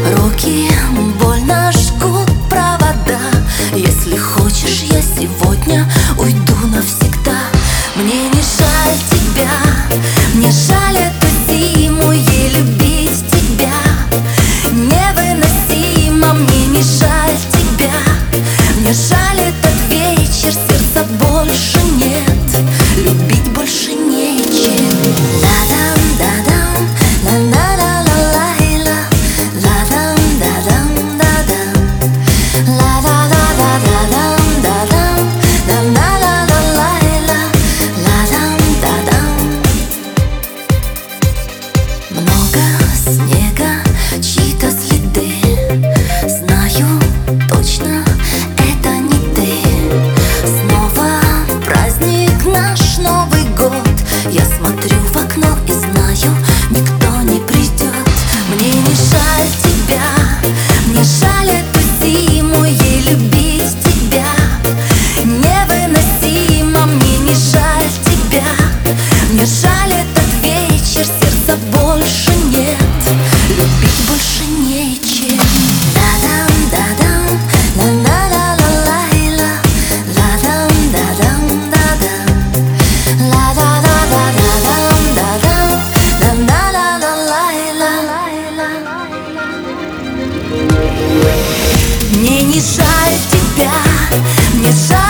Руки больно жгут провода. Если хочешь, я сегодня уйду навсегда. Мне не жаль тебя, мне жаль эту зиму, ей любить тебя невыносимо. Мне не жаль тебя, мне жаль этот вечер, сердца больше нет, любить больше нечем. Много снега, чьи-то следы. Знаю точно, это не ты. Снова праздник, наш Новый год. Я смотрю в окно и знаю, никто не придет. Мне не жаль тебя, мне жаль эту зиму, ей любить тебя невыносимо. Мне не жаль тебя, мне жаль этот вечер, сердца больше нет, любить больше нечем. Мне не жаль тебя, мне жаль